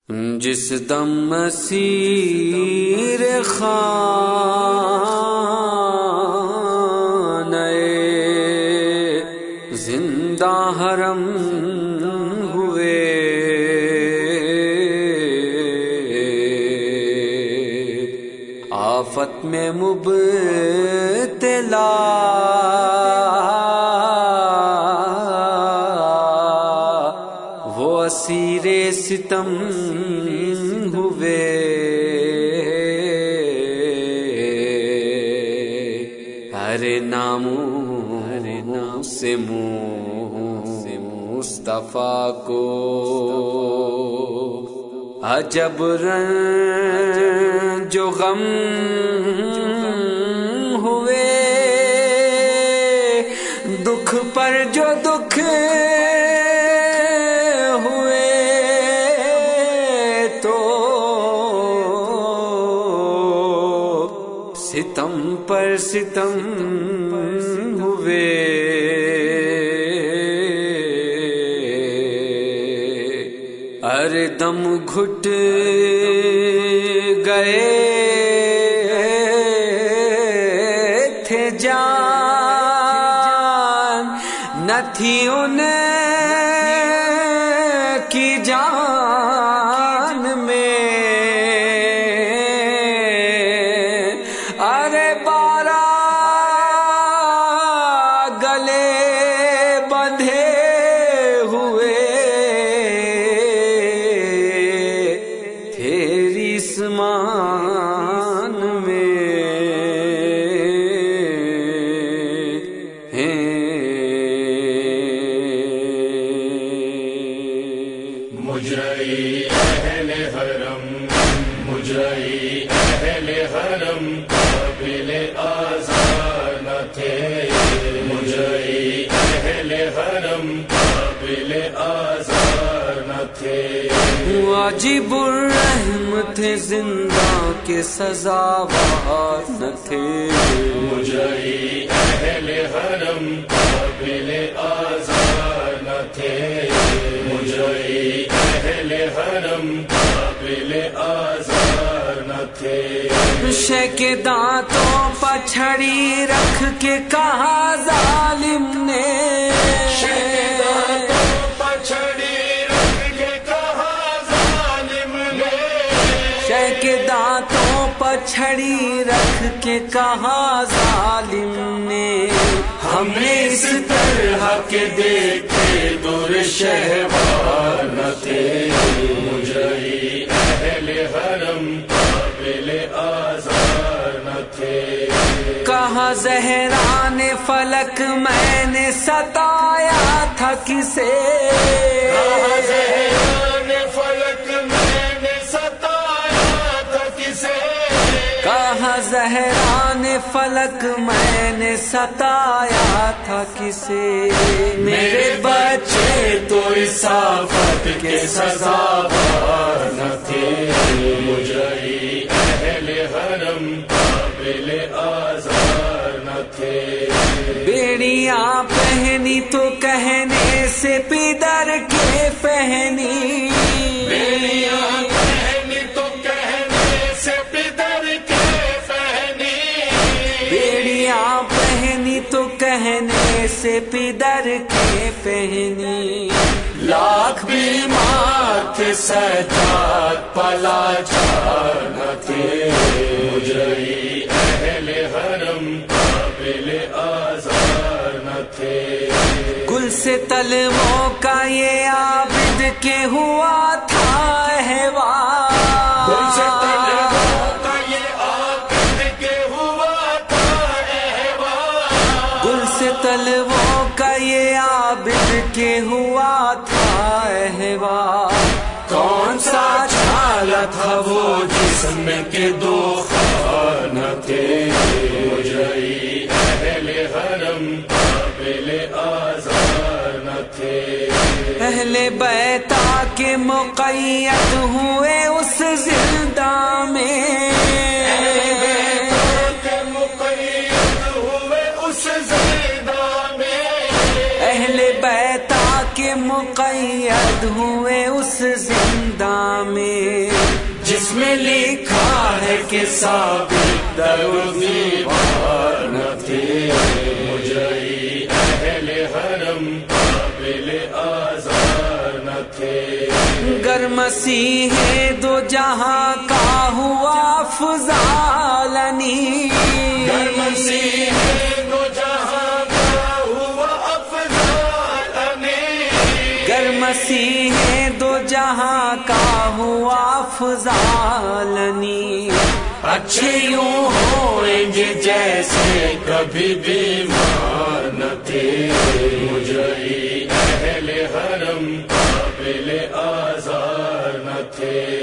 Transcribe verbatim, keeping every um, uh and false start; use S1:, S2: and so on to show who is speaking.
S1: جس دم مسیر خانہ زندہ حرم ہوئے، آفت میں مبتلا وہ اسیر ستم ہوئے، ہر ناموں سے مصطفیٰ کو عجب رنج و غم ہوئے، دکھ پر جو دکھ ہوئے تو ستم پر ستم ہوئے، ہر دم گھٹ گئے تھے جان، نہ تھی ان کی جان میں، ارے بارہ گلے بندھے ہوئے مان میں
S2: مجرئی اہل حرم، مجرئی اہل حرم قابل آزار نہ تھے، مجرئی اہل حرم قابل آزار نہ تھے،
S1: واجب الرحم تھے زندہ کے سزاوار نہ تھے،
S2: مجرئی اہل حرم قابل آزار نہ تھے، مجرئی اہل حرم قابل آزار نہ تھے،
S1: شے کے دانتوں پر چھڑی رکھ کے کہا ظالم نے،
S2: شے کے دانتوں پر چھڑی رکھ کے کہا ظالم نے،
S1: شے کے دانتوں پر چھڑی رکھ کے کہا ظالم نے،
S2: ہم نے اس طرح کے دیکھے دور شہوار نہ تھے، مجرئی اہل حرم قابل آزار نہ تھے،
S1: کہا زہران فلک میں نے ستایا تھا کسے،
S2: کہا زہران فلک میں نے ستایا تھا کسے،
S1: کہا زہران فلک میں نے ستایا تھا کسے،
S2: میرے بچے تو اس آفت کے سزاوار نہ تھے، مجرئی اہل حرم قابل آزار نہ تھے،
S1: بیڑیاں پہنی تو کہنے سے پدر کے پہنی،
S2: بیڑیاں پہنی تو کہنے سے پدر کے پہنی،
S1: بیڑیاں پہنی تو کہنے سے پدر کے پہنی،
S2: لاکھ بیمار تھے سجاد پلاچار نہ تھے، مجرئی اہل حرم قابل آزار نہ تھے،
S1: گل سے تلووں کا یہ عابد کے ہوا تھا احوال،
S2: گل سے تلووں کا یہ عابد کے ہوا تھا احوال،
S1: گل سے تلووں کا یہ عابد کے ہوا تھا احوال،
S2: کون سا چھالا تھا وہ جسم کے دو خار نہ تھے، مجرئی اہل حرم قابل آزار نہ تھے،
S1: اہل بیتا کے مقید ہوئے اس زندہ میں،
S2: اہل بیتا کے مقید ہوئے اس زندہ میں،
S1: اہل بیتا کے مقید ہوئے اس زندہ میں جس میں لکھا ہے کہ ثابت در و دیوار نہ تھے،
S2: مجری اہل حرم قابل آزار نہ تھے،
S1: گر مسیح دو جہاں کا ہوا افضالنی،
S2: گر مسیح دو جہاں کا ہوا افضالنی،
S1: گر مسیح دو جہاں کا ہوا افضالنی، اچھے یوں ہوئیں گے جیسے
S2: کبھی بیمار نہ تھے، مجری اہل حرم قابل آزار نہ تھے۔